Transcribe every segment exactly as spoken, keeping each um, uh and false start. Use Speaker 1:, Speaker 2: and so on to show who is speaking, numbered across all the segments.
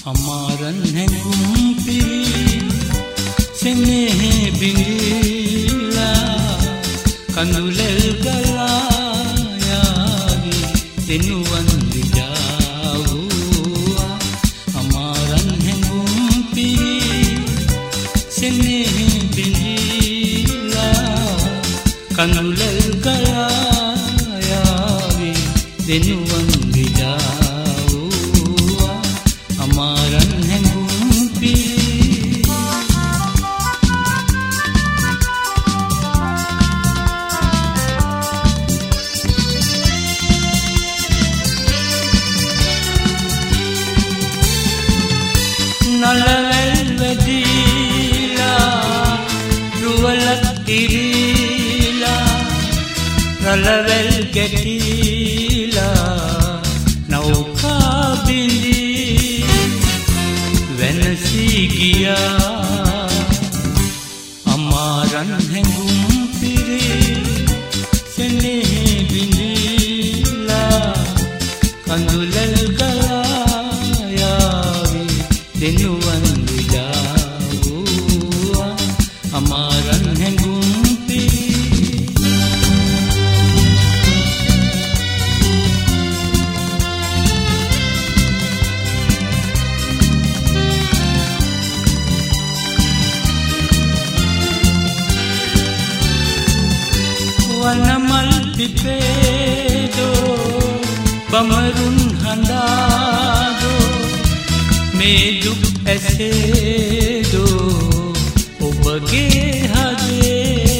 Speaker 1: අමාරන් හැඟුම් පිරි සෙනෙහෙ බිඳිලා කඳුලෙල් ගලා යාවි දෙනුවන් විජාවුවා අමාරන් හැඟුම් පිරි සෙනෙහෙ බිඳිලා කඳුලෙල් ගලා යාවි දෙනුවන් විජාවුවා අමාරන් හැඟුම් පිරි නලවැල් වැදිලා රුවලක් ඉරිලා රලවැල් ගැටිලා නෞකා බිඳී වෙනසී ගියා අමාරන් හැඟුම් පිරි සෙනෙහෙ බිඳිලා කඳුලෙල් ගලා යාවි දෙනුවන් විජාවුවා අමාරන් හැඟුම් පිරි වනමල් පිපේදෝ බමරුන් හඬාදෝ මේ දුක් ඇසේදෝ ඔබගේ හදේ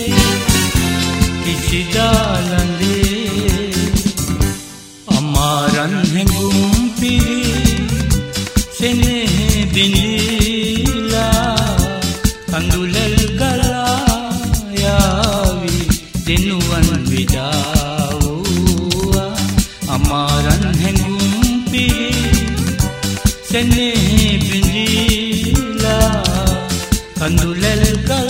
Speaker 1: කිසිදාලඳේ අමාරන් හැඟුම් පිරි සෙනෙහෙ බිඳිලා කඳුලෙල් ගලා යාවි දෙනුවන් විජාවුවා අමාරන් හැඟුම් පිරි සෙනෙහෙ බිඳිලා කඳුලෙල් ගලා